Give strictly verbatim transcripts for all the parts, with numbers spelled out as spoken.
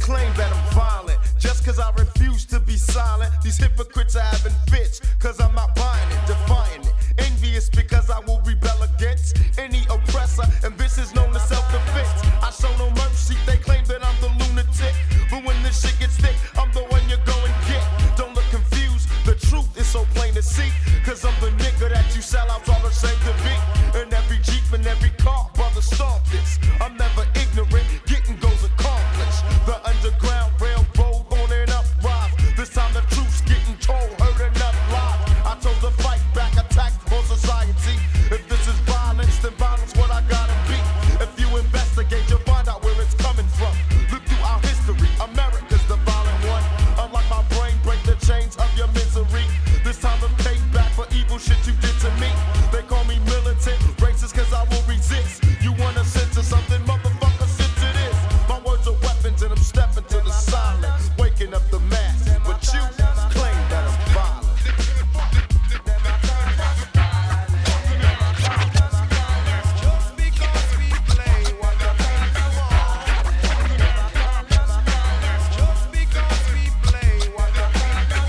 claim that I'm violent just cause I refuse to be silent. These hypocrites are having fits cause I'm not buying it, defying it. Envious because I will rebel against any oppressor, and this is known as self-defense. I show no mercy, they claim that I'm the lunatic, but when this shit gets thick, I'm the one you go and get. Don't look confused, the truth is so plain to see, cause I'm the nigga that you sell out all ashamed to be. In every Jeep and every car, brother, stomp this. I'm never ignorant, getting goals accomplished. The underground railroad on and up rise. This time the truth's getting told, heard enough lies. I chose to fight back, attack for society. If this is violence, then violence what I gotta be. If you investigate, you'll find out where it's coming from. Look through our history, America's the violent one. Unlike my brain, break the chains of your misery. This time to pay back for evil shit you did to me. They call me militant, racist cause I will resist. You wanna censor something, motherfucker, censor this. My words are weapons and I'm stepping to the silence, waking up the mass. But you claim that I'm violent. Just because we play what the people want. Just because we play what the people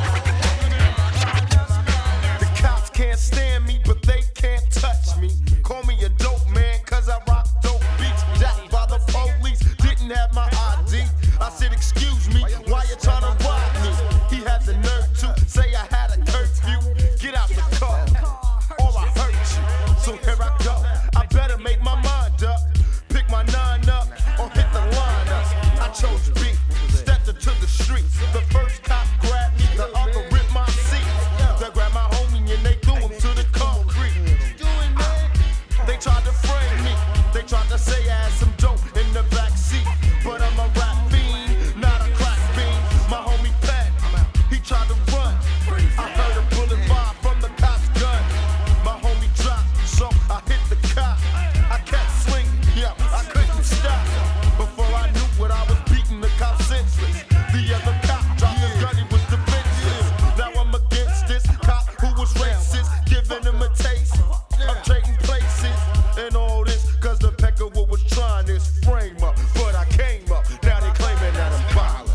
want. The cops can't stand me, but they can't touch me. Call me a dope man, cause I rock dope beats. Jacked by the police, didn't have my I D. I said, excuse me, why you tryna rob me? He had the nerve to say I had a curfew. Get out the car, or I hurt you. So here I go, I better make my mind up. Pick my nine up, or hit the line up. I chose B, stepped into the streets. The first cop grabbed me, the other ripped my seat. They grabbed my homie and they threw him to the concrete. They tried to frame me, they tried to say I had some dope in the back seat. But I'm a rap fiend, not a crack fiend. My homie Pat, he tried to run. I heard a bullet fire from the cop's gun. My homie dropped, so I hit the cop. I kept swinging, yeah, I couldn't stop. Before I knew what I was beating the cop senseless. The other cop dropped his gun, he was defenseless. Now I'm against this cop who was racist, giving him a taste of trading places and all this, cause the Peckerwood was trying this frame up, but I came up, now they claiming that I'm violent.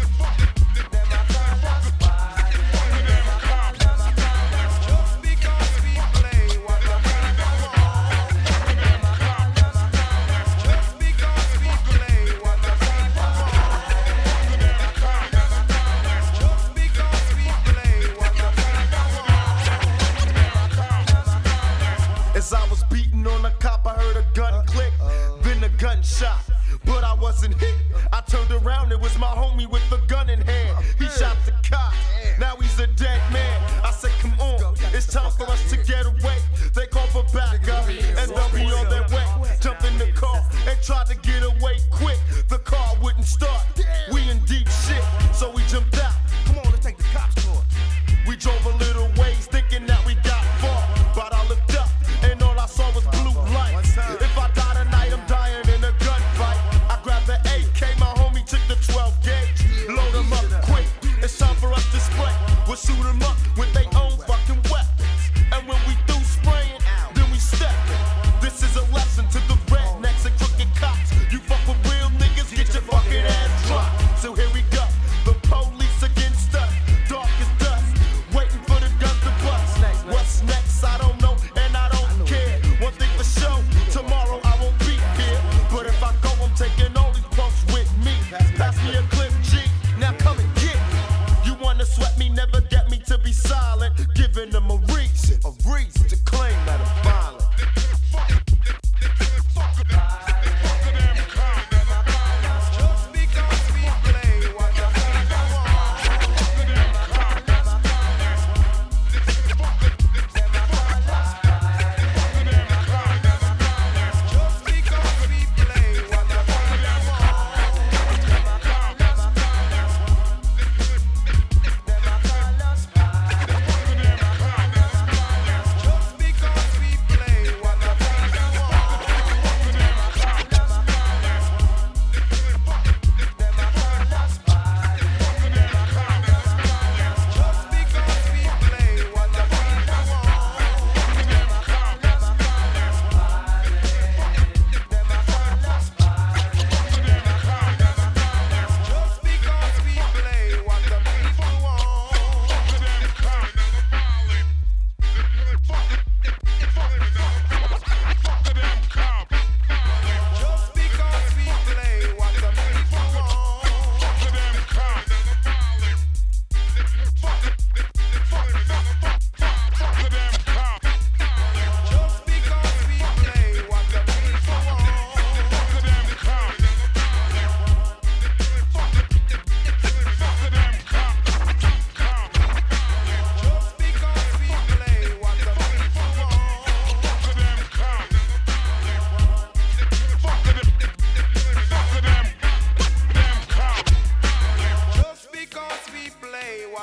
Just because we play what the people want. Just because we play what the people want. Just because we play what the people want. As I was beating on the cop, I heard a gun click, then a gunshot, but I wasn't hit. I turned around, it was my homie with the gun in hand. He shot the cop, now he's a dead man. I said, come on, it's time for us to get away. They called for backup, and they'll be on their way. Jumped in the car and tried to get away quick. The car wouldn't start, we in deep shit, so we jumped out. Come on, let's take the cops to it. We drove a little ways thinking that we got far, but I looked up and all I saw was blue lights. If I die tonight, I'm dying in a gunfight. I grabbed the A K, my homie took the twelve gauge. Load them up quick, it's time for us to spray. We'll shoot them up with their own fucking weapons. And when we through spraying, then we step in. This is a lesson to the rednecks and crooked cops.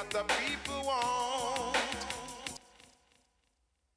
the people